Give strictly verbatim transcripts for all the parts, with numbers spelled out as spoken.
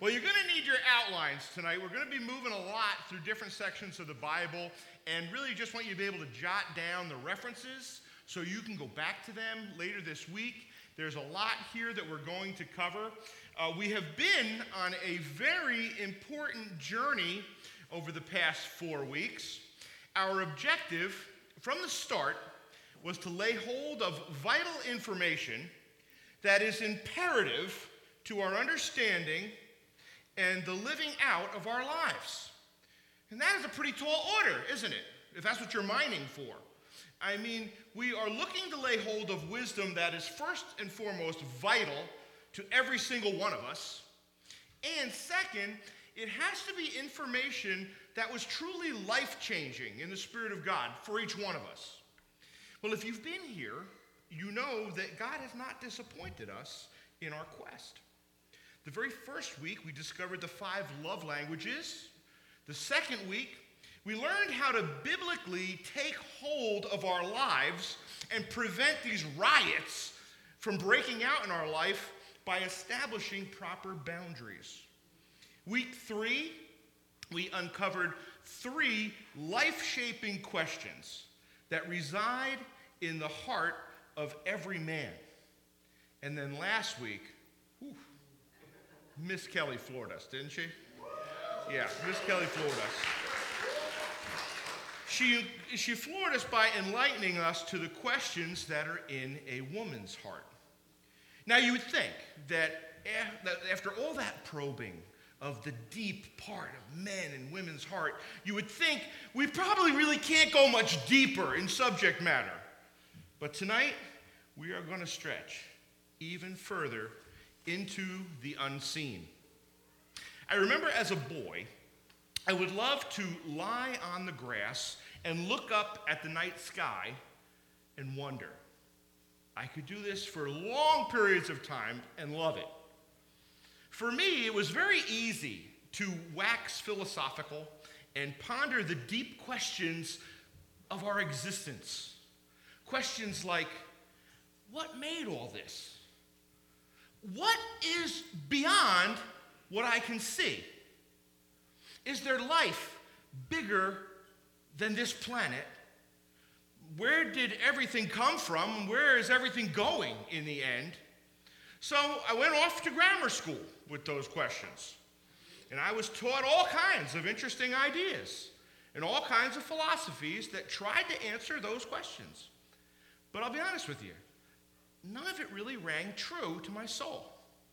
Well, you're going to need your outlines tonight. We're going to be moving a lot through different sections of the Bible, and really just want you to be able to jot down the references so you can go back to them later this week. There's a lot here that we're going to cover. Uh, we have been on a very important journey over the past four weeks. Our objective from the start was to lay hold of vital information that is imperative to our understanding and the living out of our lives. And that is a pretty tall order, isn't it? If that's what you're mining for. I mean, we are looking to lay hold of wisdom that is first and foremost vital to every single one of us. And second, it has to be information that was truly life-changing in the Spirit of God for each one of us. Well, if you've been here, you know that God has not disappointed us in our quest. The very first week, we discovered the five love languages. The second week, we learned how to biblically take hold of our lives and prevent these riots from breaking out in our life by establishing proper boundaries. Week three, we uncovered three life-shaping questions that reside in the heart of every man. And then last week, whew, Miss Kelly floored us, didn't she? Yeah, Miss Kelly floored us. She, she floored us by enlightening us to the questions that are in a woman's heart. Now, you would think that after all that probing of the deep part of men and women's heart, you would think we probably really can't go much deeper in subject matter. But tonight, we are going to stretch even further into the unseen. I remember as a boy, I would love to lie on the grass and look up at the night sky and wonder. I could do this for long periods of time and love it. For me, it was very easy to wax philosophical and ponder the deep questions of our existence. Questions like, what made all this? What is beyond what I can see? Is there life bigger than this planet? Where did everything come from? Where is everything going in the end? So I went off to grammar school with those questions. And I was taught all kinds of interesting ideas and all kinds of philosophies that tried to answer those questions. But I'll be honest with you, none of it really rang true to my soul.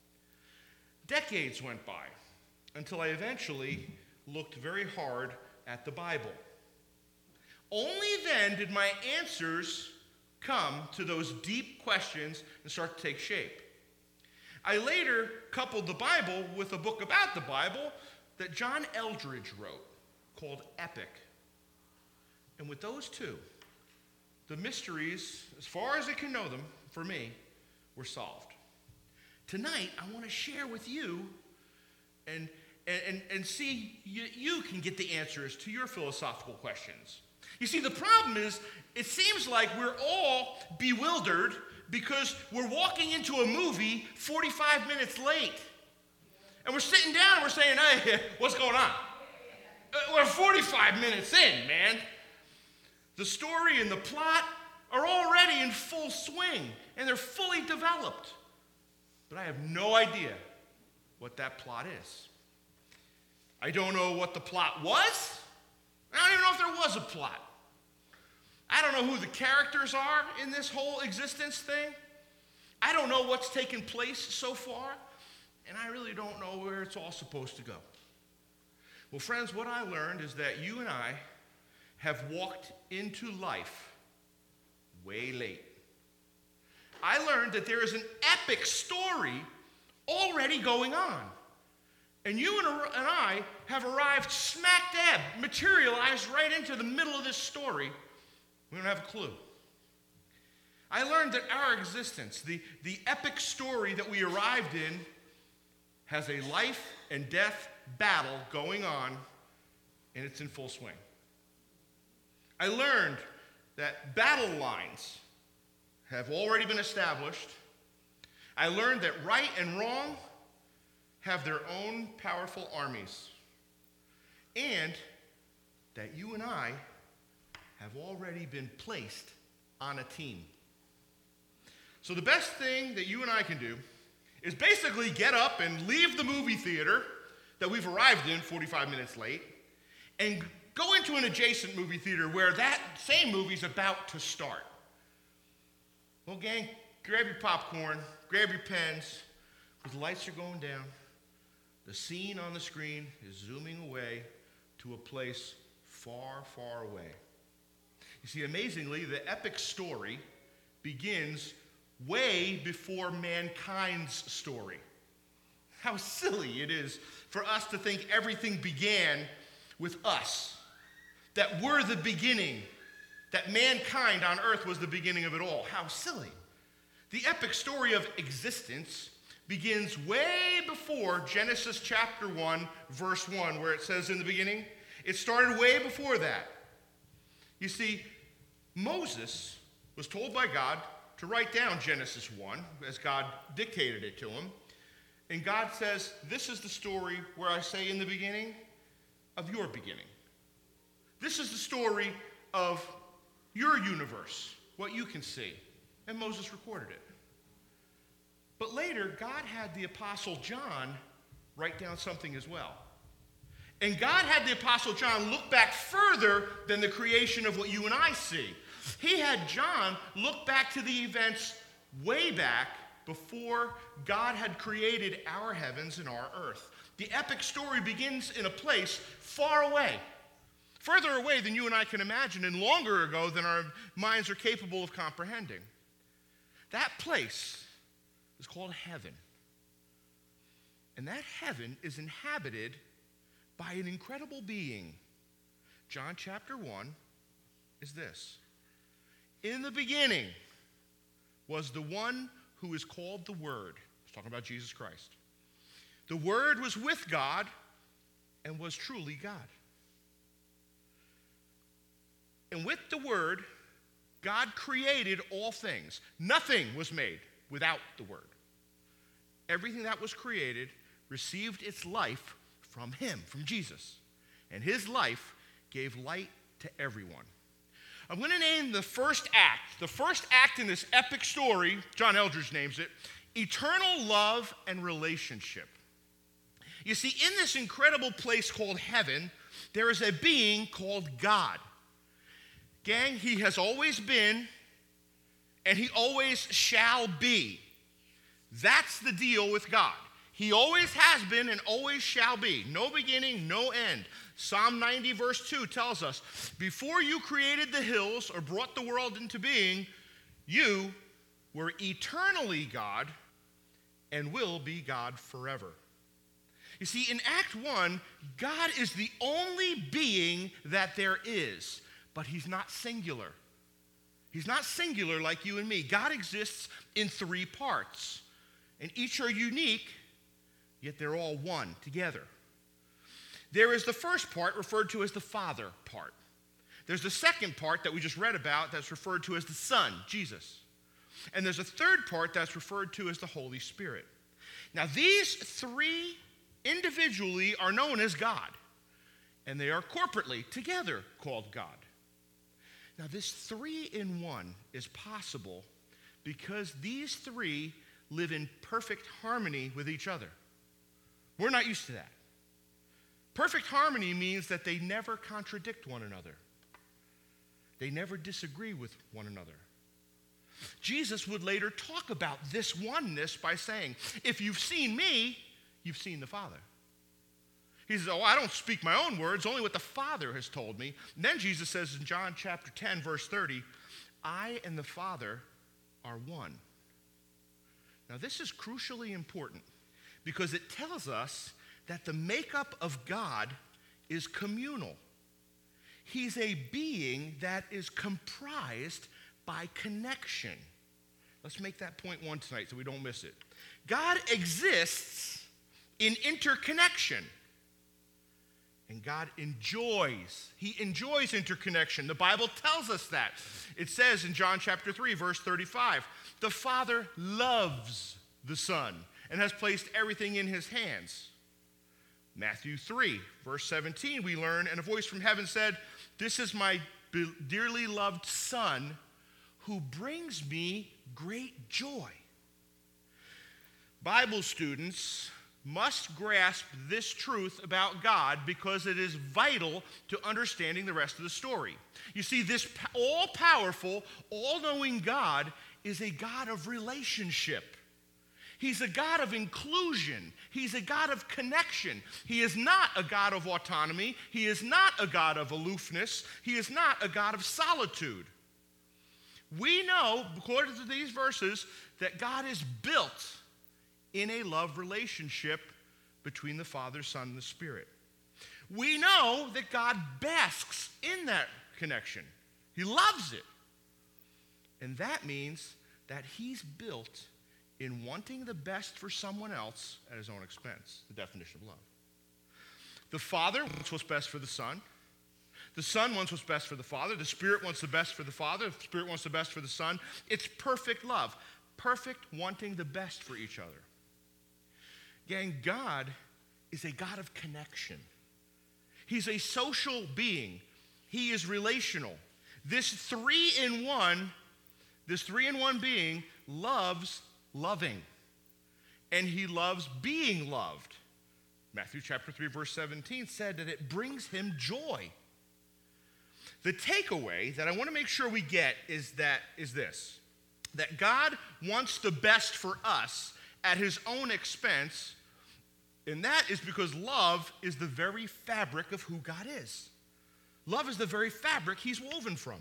Decades went by until I eventually looked very hard at the Bible. Only then did my answers come to those deep questions and start to take shape. I later coupled the Bible with a book about the Bible that John Eldredge wrote called Epic. And with those two, the mysteries, as far as I can know them, for me, were solved. Tonight, I want to share with you and, and, and see you, you can get the answers to your philosophical questions. You see, the problem is, it seems like we're all bewildered because we're walking into a movie forty-five minutes late. And we're sitting down and we're saying, hey, what's going on? Uh, we're forty-five minutes in, man. The story and the plot are already in full swing, and they're fully developed. But I have no idea what that plot is. I don't know what the plot was. I don't even know if there was a plot. I don't know who the characters are in this whole existence thing. I don't know what's taken place so far, and I really don't know where it's all supposed to go. Well, friends, what I learned is that you and I have walked into life way late. I learned that there is an epic story already going on. And you and I have arrived smack dab, materialized right into the middle of this story. We don't have a clue. I learned that our existence, the, the epic story that we arrived in, has a life and death battle going on, and it's in full swing. I learned that battle lines have already been established. I learned that right and wrong have their own powerful armies, and that you and I have already been placed on a team. So the best thing that you and I can do is basically get up and leave the movie theater that we've arrived in forty-five minutes late and go into an adjacent movie theater where that same movie's about to start. Well, gang, grab your popcorn, grab your pens, because the lights are going down. The scene on the screen is zooming away to a place far, far away. You see, amazingly, the epic story begins way before mankind's story. How silly it is for us to think everything began with us, that we're the beginning, that mankind on earth was the beginning of it all. How silly. The epic story of existence begins way before Genesis chapter one, verse one, where it says in the beginning. It started way before that. You see, Moses was told by God to write down Genesis one, as God dictated it to him. And God says, this is the story where I say in the beginning of your beginning. This is the story of your universe, what you can see. And Moses recorded it. But later, God had the Apostle John write down something as well. And God had the Apostle John look back further than the creation of what you and I see. He had John look back to the events way back before God had created our heavens and our earth. The epic story begins in a place far away, further away than you and I can imagine, and longer ago than our minds are capable of comprehending. That place is called heaven. And that heaven is inhabited by an incredible being. John chapter one is this. In the beginning was the one who is called the Word. He's talking about Jesus Christ. The Word was with God and was truly God. And with the Word, God created all things. Nothing was made without the Word. Everything that was created received its life from Him, from Jesus. And His life gave light to everyone. I'm going to name the first act, the first act in this epic story, John Eldridge names it, Eternal Love and Relationship. You see, in this incredible place called heaven, there is a being called God. Gang, He has always been, and He always shall be. That's the deal with God. He always has been and always shall be. No beginning, no end. Psalm ninety verse two tells us, before you created the hills or brought the world into being, you were eternally God and will be God forever. You see, in Act one, God is the only being that there is, but He's not singular. He's not singular like you and me. God exists in three parts, and each are unique, yet they're all one together. There is the first part referred to as the Father part. There's the second part that we just read about that's referred to as the Son, Jesus. And there's a third part that's referred to as the Holy Spirit. Now, these three individually are known as God, and they are corporately together called God. Now, this three in one is possible because these three live in perfect harmony with each other. We're not used to that. Perfect harmony means that they never contradict one another. They never disagree with one another. Jesus would later talk about this oneness by saying, if you've seen me, you've seen the Father. He says, oh, I don't speak my own words, only what the Father has told me. And then Jesus says in John chapter ten, verse thirty, I and the Father are one. Now, this is crucially important because it tells us that the makeup of God is communal. He's a being that is comprised by connection. Let's make that point one tonight so we don't miss it. God exists in interconnection. And God enjoys. He enjoys interconnection. The Bible tells us that. It says in John chapter three, verse thirty-five, the Father loves the Son and has placed everything in his hands. Matthew three, verse seventeen, we learn, and a voice from heaven said, "This is my dearly loved Son, who brings me great joy." Bible students must grasp this truth about God because it is vital to understanding the rest of the story. You see, this all-powerful, all-knowing God is a God of relationship. He's a God of inclusion. He's a God of connection. He is not a God of autonomy. He is not a God of aloofness. He is not a God of solitude. We know, according to these verses, that God is built in a love relationship between the Father, Son, and the Spirit. We know that God basks in that connection. He loves it. And that means that he's built in wanting the best for someone else at his own expense, the definition of love. The Father wants what's best for the Son. The Son wants what's best for the Father. The Spirit wants the best for the Father. The Spirit wants the best for the Son. It's perfect love. Perfect wanting the best for each other. Gang, God is a God of connection. He's a social being. He is relational. This three-in-one, this three-in-one being loves loving. And he loves being loved. Matthew chapter three, verse seventeen said that it brings him joy. The takeaway that I want to make sure we get is that is this, that God wants the best for us at his own expense, and that is because love is the very fabric of who God is. Love is the very fabric he's woven from.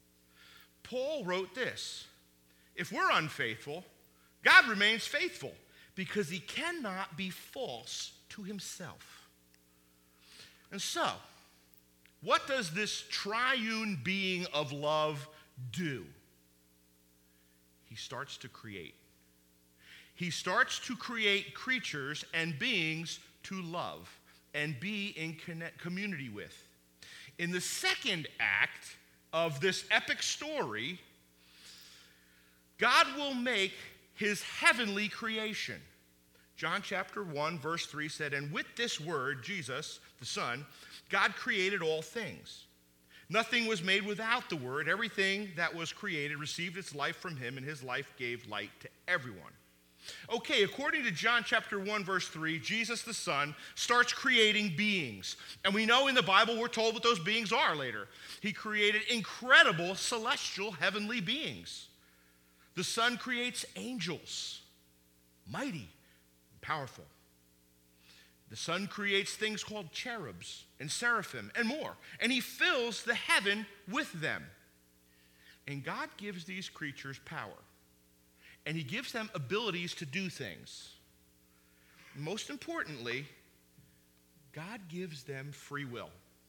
Paul wrote this, "If we're unfaithful, God remains faithful because he cannot be false to himself." And so, what does this triune being of love do? He starts to create. He starts to create creatures and beings to love and be in connect, community with. In the second act of this epic story, God will make his heavenly creation. John chapter one, verse three said, "And with this word, Jesus, the Son, God created all things. Nothing was made without the word. Everything that was created received its life from him, and his life gave light to everyone." Okay, according to John chapter one, verse three, Jesus the Son starts creating beings. And we know in the Bible we're told what those beings are later. He created incredible celestial heavenly beings. The Son creates angels, mighty and powerful. The Son creates things called cherubs and seraphim and more. And he fills the heaven with them. And God gives these creatures power. And he gives them abilities to do things. Most importantly, God gives them free will.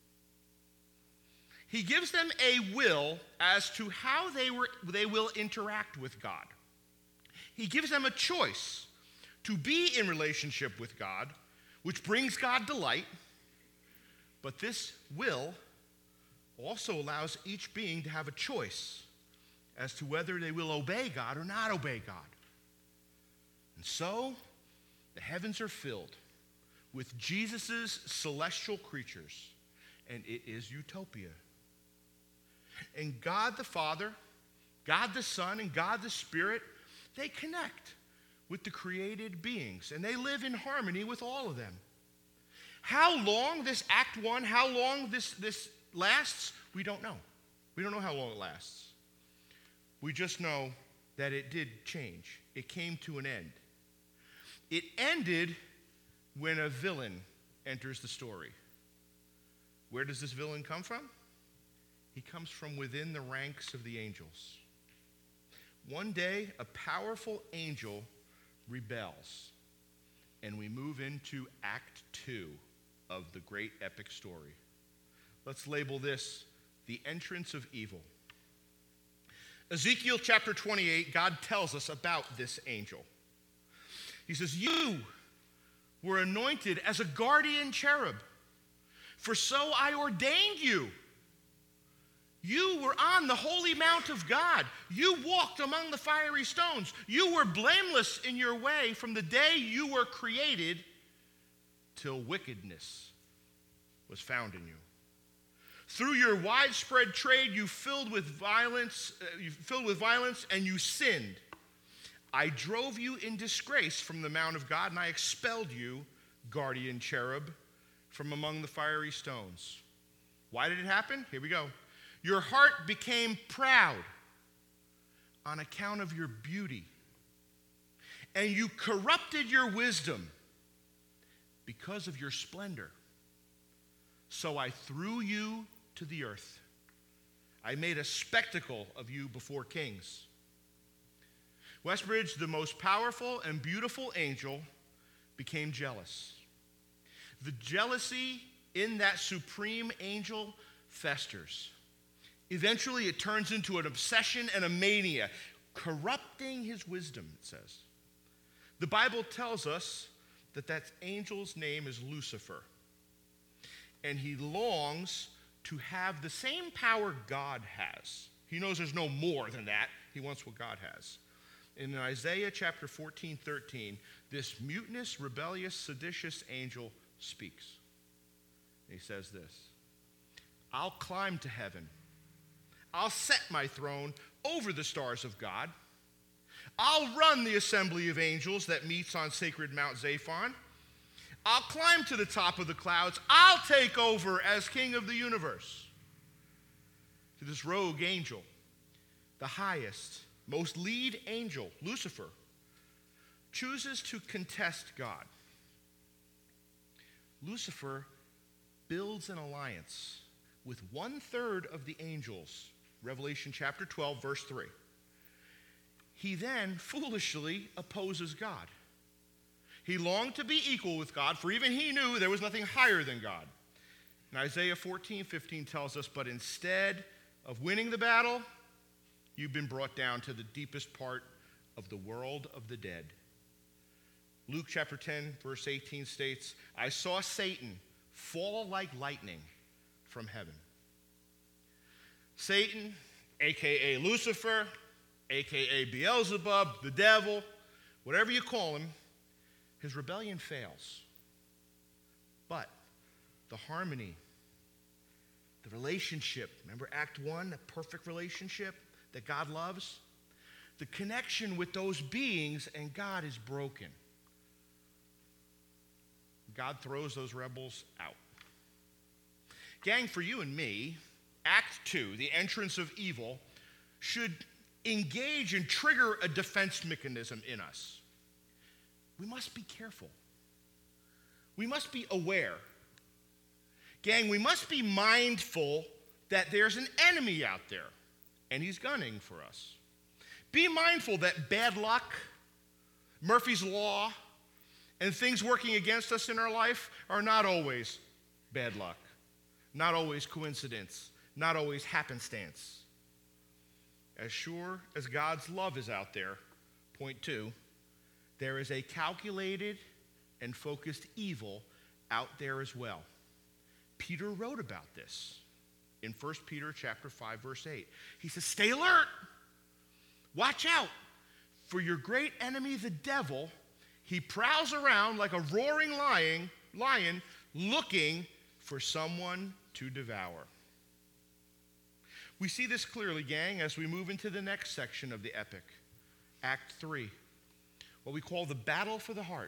He gives them a will as to how they, were, they will interact with God. He gives them a choice to be in relationship with God, which brings God delight. But this will also allows each being to have a choice as to whether they will obey God or not obey God. And so, the heavens are filled with Jesus' celestial creatures, and it is utopia. And God the Father, God the Son, and God the Spirit, they connect with the created beings, and they live in harmony with all of them. How long this Act One, how long this, this lasts, we don't know. We don't know how long it lasts. We just know that it did change. It came to an end. It ended when a villain enters the story. Where does this villain come from? He comes from within the ranks of the angels. One day, a powerful angel rebels, and we move into Act Two of the great epic story. Let's label this the entrance of evil. Ezekiel chapter twenty-eight, God tells us about this angel. He says, "You were anointed as a guardian cherub, for so I ordained you. You were on the holy mount of God. You walked among the fiery stones. You were blameless in your way from the day you were created till wickedness was found in you. Through your widespread trade, you filled with violence, uh, you filled with violence, and you sinned. I drove you in disgrace from the mount of God, and I expelled you, guardian cherub, from among the fiery stones. Why did it happen? Here we go. Your heart became proud on account of your beauty, and you corrupted your wisdom because of your splendor. So I threw you to the earth. I made a spectacle of you before kings. Westbridge, the most powerful and beautiful angel, became jealous. The jealousy in that supreme angel festers. Eventually, it turns into an obsession and a mania, corrupting his wisdom, it says. The Bible tells us that that angel's name is Lucifer, and he longs to have the same power God has. He knows there's no more than that. He wants what God has. In Isaiah chapter fourteen, thirteen, this mutinous, rebellious, seditious angel speaks. And he says this, I'll climb to heaven. I'll set my throne over the stars of God. I'll run the assembly of angels that meets on sacred Mount Zaphon. I'll climb to the top of the clouds. I'll take over as king of the universe. To this rogue angel, the highest, most lead angel, Lucifer, chooses to contest God. Lucifer builds an alliance with one-third of the angels, Revelation chapter twelve, verse three. He then foolishly opposes God. He longed to be equal with God, for even he knew there was nothing higher than God. And Isaiah fourteen, fifteen tells us, but instead of winning the battle, you've been brought down to the deepest part of the world of the dead. Luke chapter ten, verse eighteen states, I saw Satan fall like lightning from heaven. Satan, a k a. Lucifer, a k a. Beelzebub, the devil, whatever you call him, his rebellion fails. But the harmony, the relationship, remember Act one, a perfect relationship that God loves? The connection with those beings and God is broken. God throws those rebels out. Gang, for you and me, Act two, the entrance of evil, should engage and trigger a defense mechanism in us. We must be careful. We must be aware. Gang, we must be mindful that there's an enemy out there, and he's gunning for us. Be mindful that bad luck, Murphy's Law, and things working against us in our life are not always bad luck, not always coincidence, not always happenstance. As sure as God's love is out there, point two, there is a calculated and focused evil out there as well. Peter wrote about this in First Peter chapter five, verse eight. He says, stay alert. Watch out. For your great enemy, the devil, he prowls around like a roaring lion, lion looking for someone to devour. We see this clearly, gang, as we move into the next section of the epic, Act three, what we call the battle for the heart.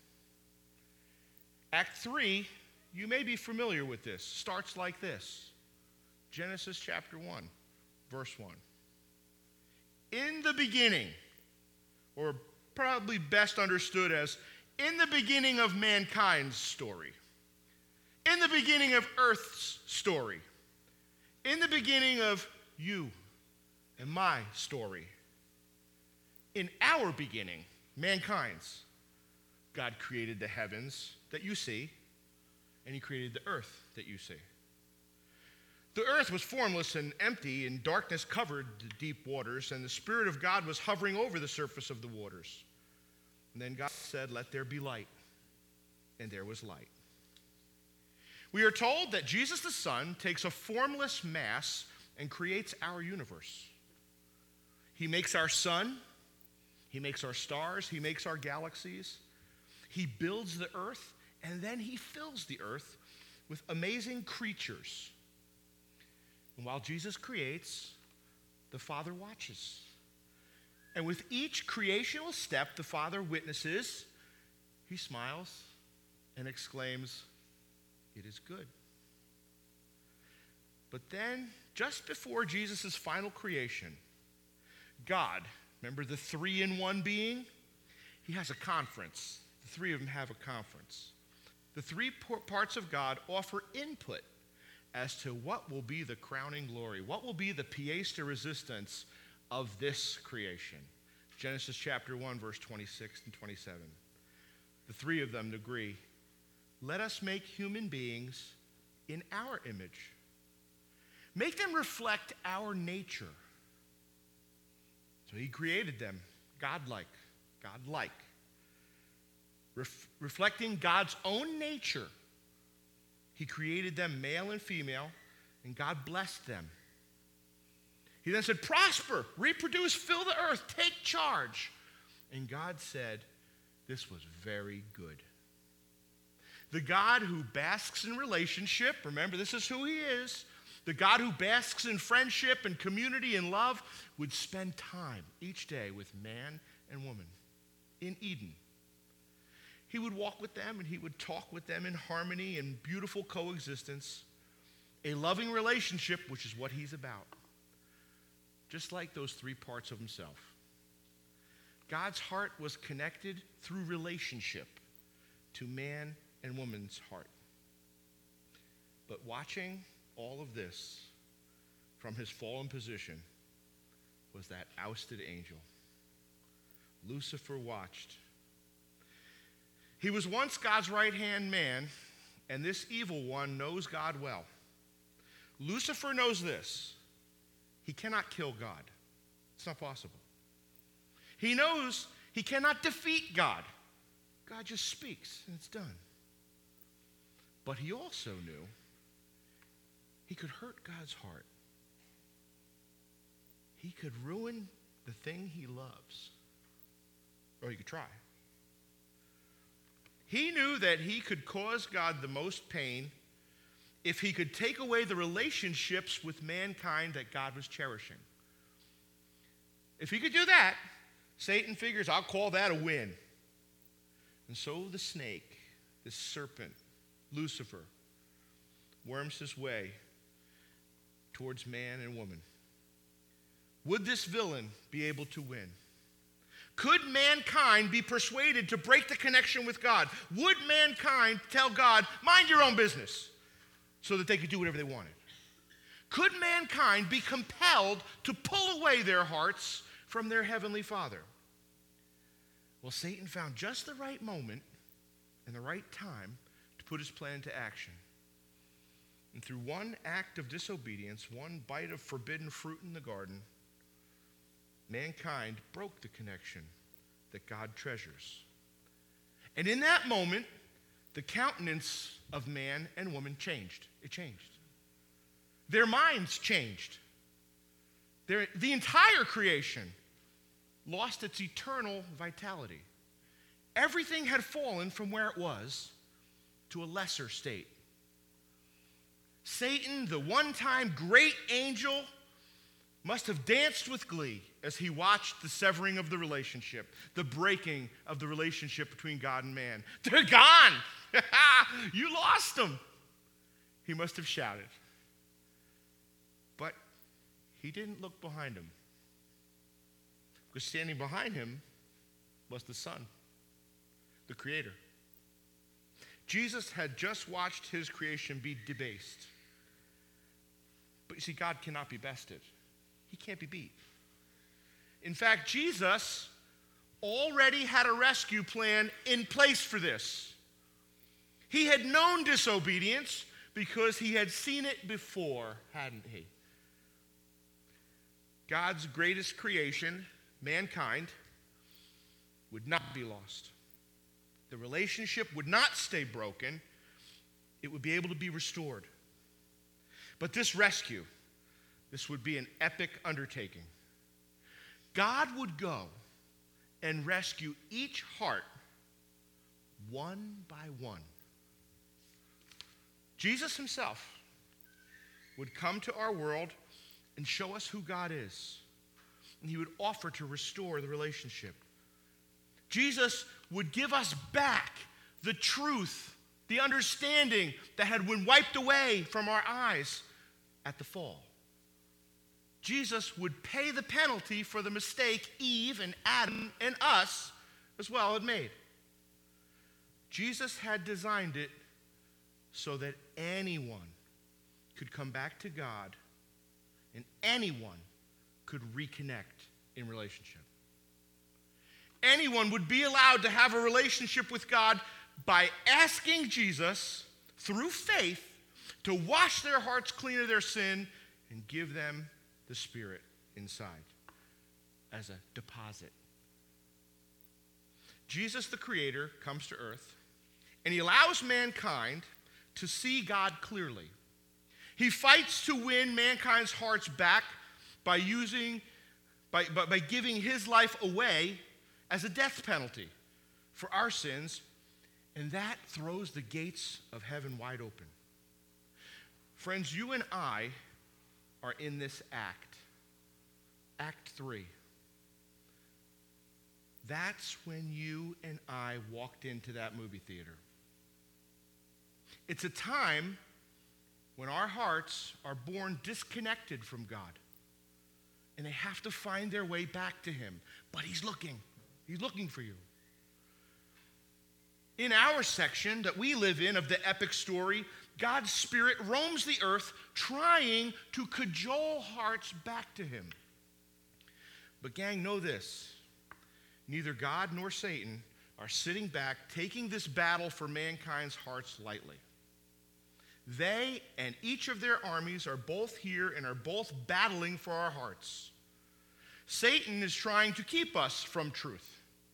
Act three, you may be familiar with this, starts like this. Genesis chapter one, verse one. In the beginning, or probably best understood as in the beginning of mankind's story, in the beginning of Earth's story, in the beginning of you and my story, in our beginning, mankind's, God created the heavens that you see, and he created the earth that you see. The earth was formless and empty, and darkness covered the deep waters, and the Spirit of God was hovering over the surface of the waters. And then God said, let there be light, and there was light. We are told that Jesus the Son takes a formless mass and creates our universe. He makes our sun. He makes our stars. He makes our galaxies. He builds the earth, and then he fills the earth with amazing creatures. And while Jesus creates, the Father watches. And with each creational step the Father witnesses, he smiles and exclaims, "It is good." But then, just before Jesus' final creation, God, remember the three-in-one being? He has a conference. The three of them have a conference. The three parts of God offer input as to what will be the crowning glory, what will be the pièce de résistance of this creation. Genesis chapter one, verse twenty-six and twenty-seven. The three of them agree, let us make human beings in our image. Make them reflect our nature. So he created them, godlike, godlike. Ref- reflecting God's own nature. He created them male and female, and God blessed them. He then said, prosper, reproduce, fill the earth, take charge. And God said, this was very good. The God who basks in relationship, remember this is who he is, the God who basks in friendship and community and love would spend time each day with man and woman in Eden. He would walk with them and he would talk with them in harmony and beautiful coexistence, a loving relationship, which is what he's about. Just like those three parts of himself. God's heart was connected through relationship to man and woman's heart. But watching all of this from his fallen position was that ousted angel. Lucifer watched. He was once God's right-hand man, and this evil one knows God well. Lucifer knows this. He cannot kill God. It's not possible. He knows he cannot defeat God. God just speaks, and it's done. But he also knew he could hurt God's heart. He could ruin the thing he loves. Or he could try. He knew that he could cause God the most pain if he could take away the relationships with mankind that God was cherishing. If he could do that, Satan figures, I'll call that a win. And so the snake, this serpent, Lucifer, worms his way towards man and woman. Would this villain be able to win? Could mankind be persuaded to break the connection with God? Would mankind tell God, mind your own business, so that they could do whatever they wanted? Could mankind be compelled to pull away their hearts from their heavenly Father? Well, Satan found just the right moment and the right time to put his plan into action. And through one act of disobedience, one bite of forbidden fruit in the garden, mankind broke the connection that God treasures. And in that moment, the countenance of man and woman changed. It changed. Their minds changed. Their, the entire creation lost its eternal vitality. Everything had fallen from where it was to a lesser state. Satan, the one-time great angel, must have danced with glee as he watched the severing of the relationship, the breaking of the relationship between God and man. They're gone! You lost them! He must have shouted. But he didn't look behind him. Because standing behind him was the Son, the Creator. Jesus had just watched his creation be debased. But you see, God cannot be bested. He can't be beat. In fact, Jesus already had a rescue plan in place for this. He had known disobedience because he had seen it before, hadn't he? God's greatest creation, mankind, would not be lost. The relationship would not stay broken. It would be able to be restored. But this rescue, This would be an epic undertaking. God would go and rescue each heart one by one. Jesus himself would come to our world and show us who God is. And he would offer to restore the relationship. Jesus would give us back the truth, the understanding that had been wiped away from our eyes at the fall. Jesus would pay the penalty for the mistake Eve and Adam and us as well had made. Jesus had designed it so that anyone could come back to God and anyone could reconnect in relationship. Anyone would be allowed to have a relationship with God by asking Jesus, through faith, to wash their hearts clean of their sin and give them the Spirit inside as a deposit. Jesus, the Creator, comes to earth, and he allows mankind to see God clearly. He fights to win mankind's hearts back by using, by, by, by giving his life away as a death penalty for our sins, and that throws the gates of heaven wide open. Friends, you and I are in this act, Act three. That's when you and I walked into that movie theater. It's a time when our hearts are born disconnected from God, and they have to find their way back to him. But he's looking. He's looking for you. In our section that we live in of the epic story, God's Spirit roams the earth trying to cajole hearts back to him. But gang, know this. Neither God nor Satan are sitting back taking this battle for mankind's hearts lightly. They and each of their armies are both here and are both battling for our hearts. Satan is trying to keep us from truth.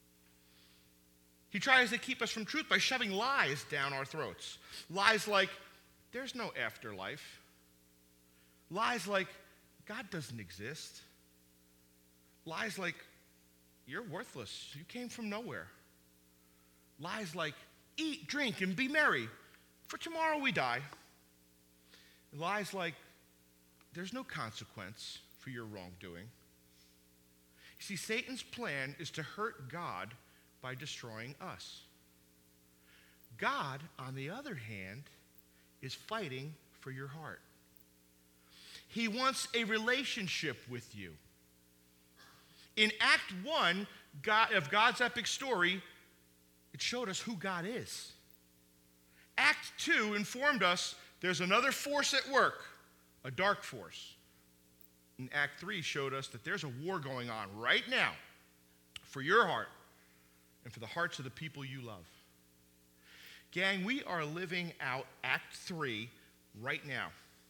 He tries to keep us from truth by shoving lies down our throats. Lies like, there's no afterlife. Lies like, God doesn't exist. Lies like, you're worthless. You came from nowhere. Lies like, eat, drink, and be merry, for tomorrow we die. Lies like, there's no consequence for your wrongdoing. You see, Satan's plan is to hurt God by destroying us. God, on the other hand, is fighting for your heart. He wants a relationship with you. In Act one God, of God's epic story, it showed us who God is. Act two informed us there's another force at work, a dark force. And Act three showed us that there's a war going on right now for your heart and for the hearts of the people you love. Gang, we are living out Act three right now.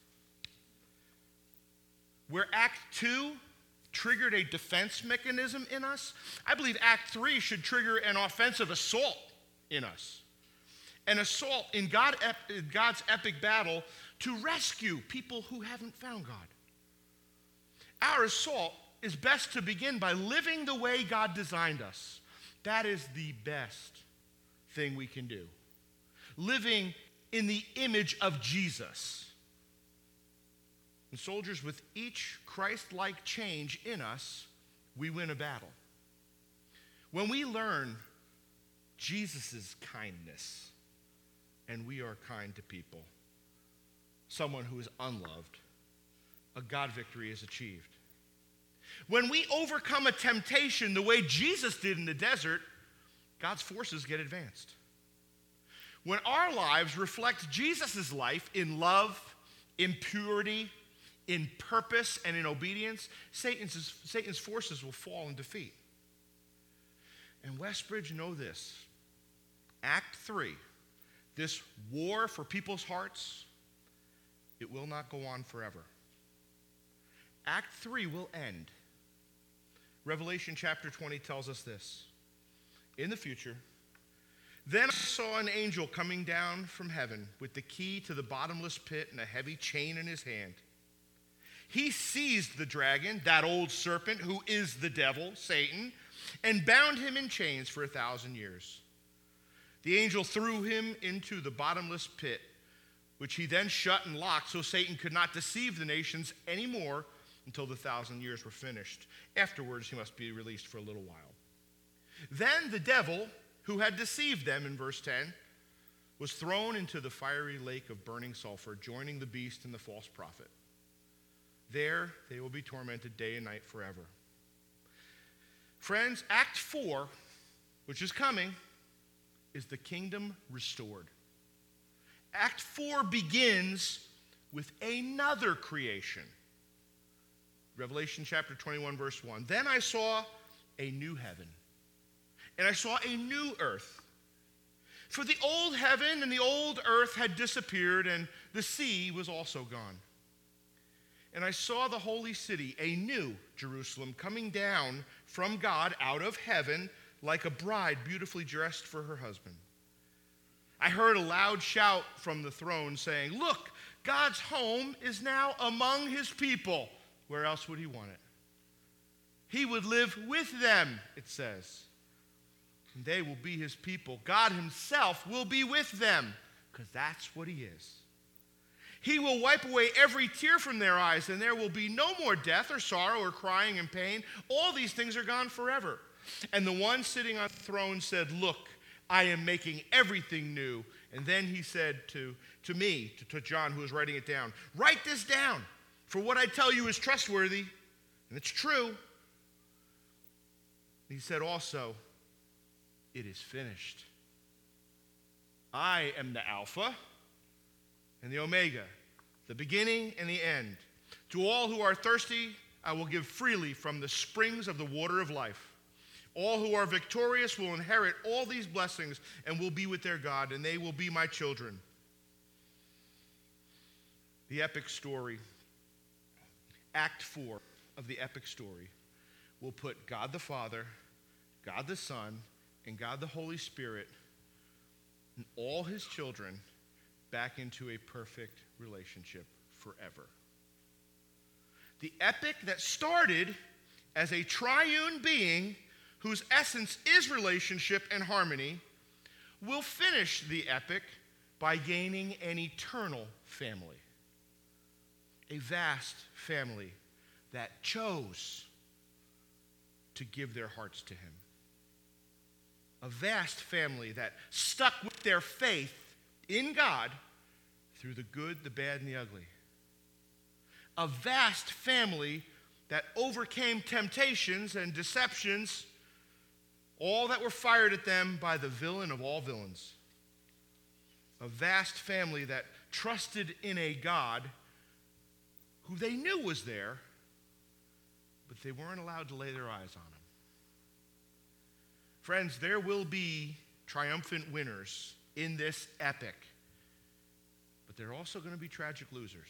Where Act two triggered a defense mechanism in us, I believe Act three should trigger an offensive assault in us. An assault in God, God's epic battle to rescue people who haven't found God. Our assault is best to begin by living the way God designed us. That is the best thing we can do. Living in the image of Jesus. And soldiers, with each Christ-like change in us, we win a battle. When we learn Jesus' kindness, and we are kind to people, someone who is unloved, a God victory is achieved. When we overcome a temptation the way Jesus did in the desert, God's forces get advanced. When our lives reflect Jesus' life in love, in purity, in purpose, and in obedience, Satan's, Satan's forces will fall in defeat. And Westbridge, know this. Act three, this war for people's hearts, it will not go on forever. Act three will end. Revelation chapter twenty tells us this. In the future, then I saw an angel coming down from heaven with the key to the bottomless pit and a heavy chain in his hand. he seized the dragon, that old serpent who is the devil, Satan, and bound him in chains for a thousand years. The angel threw him into the bottomless pit, which he then shut and locked so Satan could not deceive the nations anymore until the thousand years were finished. Afterwards, he must be released for a little while. Then the devil, who had deceived them in verse ten, was thrown into the fiery lake of burning sulfur, joining the beast and the false prophet. There they will be tormented day and night forever. Friends, Act four, which is coming, is the kingdom restored. Act four begins with another creation. Revelation chapter twenty-one, verse one. Then I saw a new heaven, and I saw a new earth. For the old heaven and the old earth had disappeared, and the sea was also gone. And I saw the holy city, a new Jerusalem, coming down from God out of heaven like a bride beautifully dressed for her husband. I heard a loud shout from the throne saying, "Look, God's home is now among his people." Where else would he want it? He would live with them, it says. And they will be his people. God himself will be with them, because that's what he is. He will wipe away every tear from their eyes, and there will be no more death or sorrow or crying and pain. All these things are gone forever. And the one sitting on the throne said, "Look, I am making everything new." And then he said to, to me, to, to John, who was writing it down, "Write this down, for what I tell you is trustworthy, and it's true." He said also, "It is finished. I am the Alpha and the Omega, the beginning and the end. To all who are thirsty, I will give freely from the springs of the water of life. All who are victorious will inherit all these blessings and will be with their God, and they will be my children." The epic story, Act four of the epic story, will put God the Father, God the Son, and God the Holy Spirit and all his children back into a perfect relationship forever. The epic that started as a triune being whose essence is relationship and harmony will finish the epic by gaining an eternal family. A vast family that chose to give their hearts to him. A vast family that stuck with their faith in God through the good, the bad, and the ugly. A vast family that overcame temptations and deceptions, all that were fired at them by the villain of all villains. A vast family that trusted in a God who they knew was there, but they weren't allowed to lay their eyes on him. Friends, there will be triumphant winners in this epic, but there are also going to be tragic losers.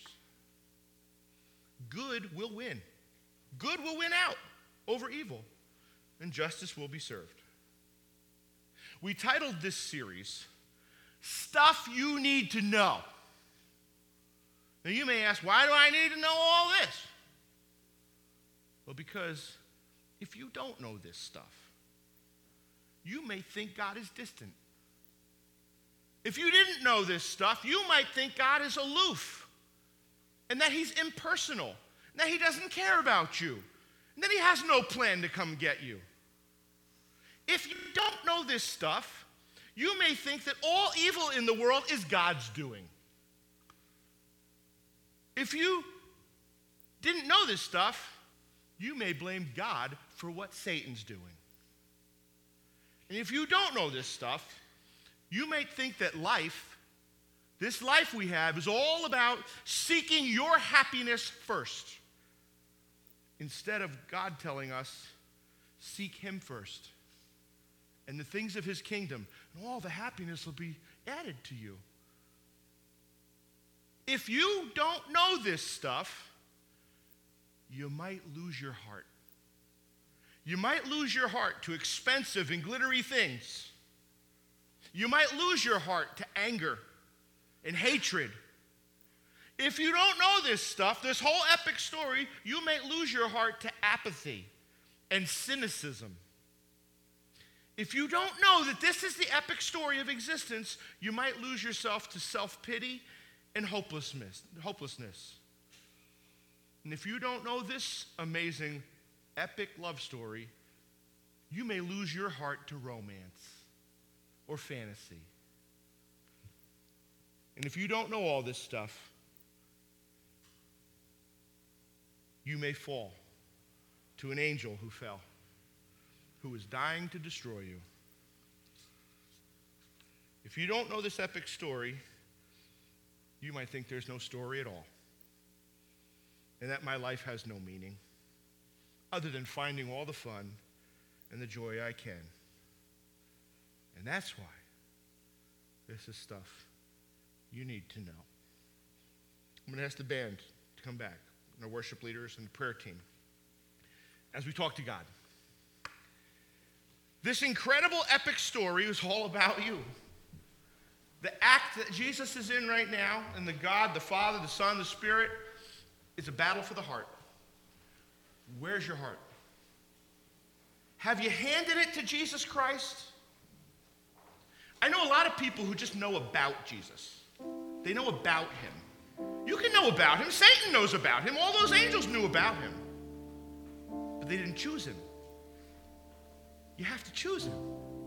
Good will win. Good will win out over evil, and justice will be served. We titled this series, Stuff You Need to Know. Now you may ask, why do I need to know all this? Well, because if you don't know this stuff, you may think God is distant. If you didn't know this stuff, you might think God is aloof, and that he's impersonal, and that he doesn't care about you, and that he has no plan to come get you. If you don't know this stuff, you may think that all evil in the world is God's doing. If you didn't know this stuff, you may blame God for what Satan's doing. And if you don't know this stuff, you might think that life, this life we have, is all about seeking your happiness first, instead of God telling us, seek him first, and the things of his kingdom, and all the happiness will be added to you. If you don't know this stuff, you might lose your heart. You might lose your heart to expensive and glittery things. You might lose your heart to anger and hatred. If you don't know this stuff, this whole epic story, you may lose your heart to apathy and cynicism. If you don't know that this is the epic story of existence, you might lose yourself to self-pity and hopelessness. hopelessness. And if you don't know this amazing epic love story, you may lose your heart to romance or fantasy. And if you don't know all this stuff, you may fall to an angel who fell, who is dying to destroy you. If you don't know this epic story, you might think there's no story at all, and that my life has no meaning other than finding all the fun and the joy I can. And that's why this is stuff you need to know. I'm going to ask the band to come back, and our worship leaders and the prayer team, as we talk to God. This incredible epic story is all about you. The act that Jesus is in right now, and the God, the Father, the Son, the Spirit, is a battle for the heart. Where's your heart? Have you handed it to Jesus Christ? I know a lot of people who just know about Jesus. They know about him. You can know about him. Satan knows about him. All those angels knew about him. But they didn't choose him. You have to choose him.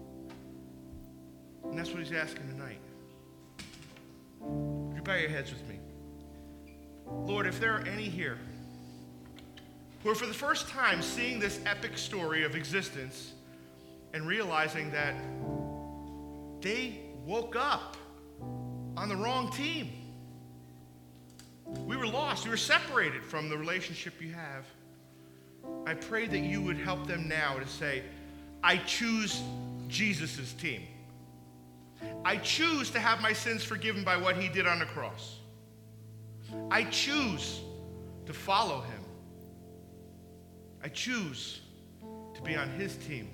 And that's what he's asking tonight. Would you bow your heads with me? Lord, if there are any here who are for the first time seeing this epic story of existence and realizing that they woke up on the wrong team. We were lost. We were separated from the relationship you have. I pray that you would help them now to say, I choose Jesus' team. I choose to have my sins forgiven by what he did on the cross. I choose to follow him. I choose to be on his team.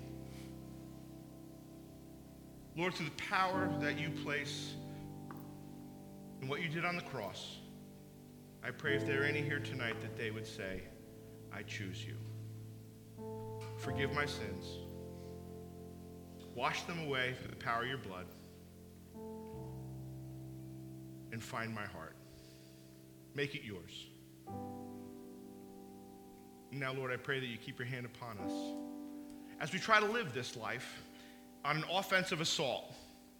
Lord, through the power that you place in what you did on the cross, I pray if there are any here tonight that they would say, I choose you. Forgive my sins. Wash them away through the power of your blood. And find my heart. Make it yours. Now, Lord, I pray that you keep your hand upon us as we try to live this life on an offensive assault,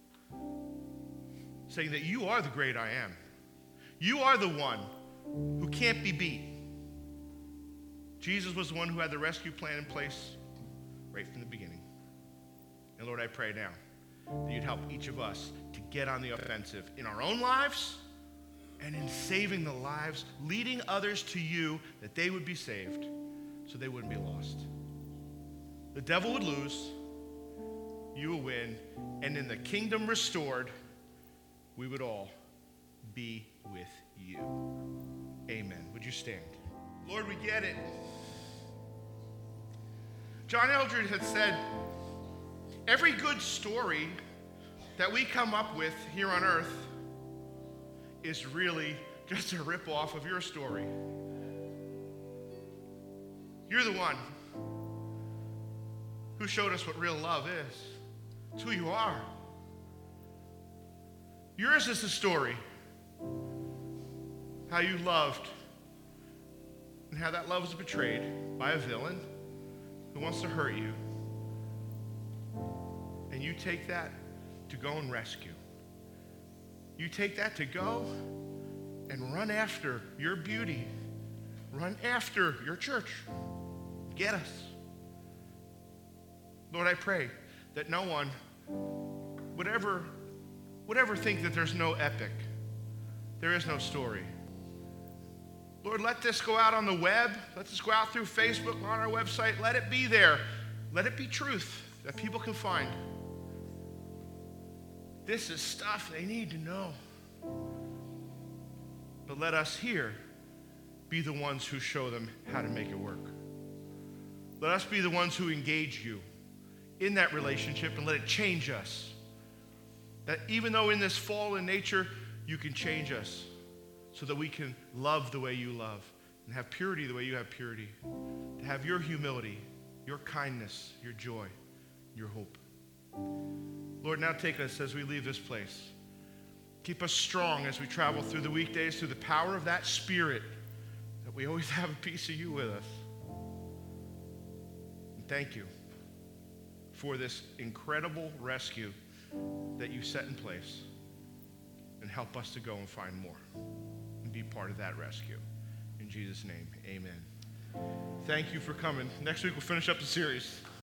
saying that you are the great I am. You are the one who can't be beat. Jesus was the one who had the rescue plan in place right from the beginning. And Lord, I pray now that you'd help each of us to get on the offensive in our own lives and in saving the lives, leading others to you that they would be saved so they wouldn't be lost. The devil would lose, you will win, and in the kingdom restored, we would all be with you. Amen. Would you stand? Lord, we get it. John Eldredge had said, every good story that we come up with here on earth is really just a ripoff of your story. You're the one who showed us what real love is. It's who you are. Yours is the story. How you loved and how that love was betrayed by a villain who wants to hurt you. And you take that to go and rescue. You take that to go and run after your beauty. Run after your church. Get us. Lord, I pray that no one would ever, would ever think that there's no epic. There is no story. Lord, let this go out on the web. Let this go out through Facebook, on our website. Let it be there. Let it be truth that people can find. This is stuff they need to know. But let us here be the ones who show them how to make it work. Let us be the ones who engage you in that relationship and let it change us. That even though in this fallen nature, you can change us so that we can love the way you love and have purity the way you have purity, to have your humility, your kindness, your joy, your hope. Lord, now take us as we leave this place. Keep us strong as we travel through the weekdays, through the power of that Spirit, that we always have a piece of you with us. And thank you for this incredible rescue that you set in place. And help us to go and find more and be part of that rescue. In Jesus' name, amen. Thank you for coming. Next week we'll finish up the series.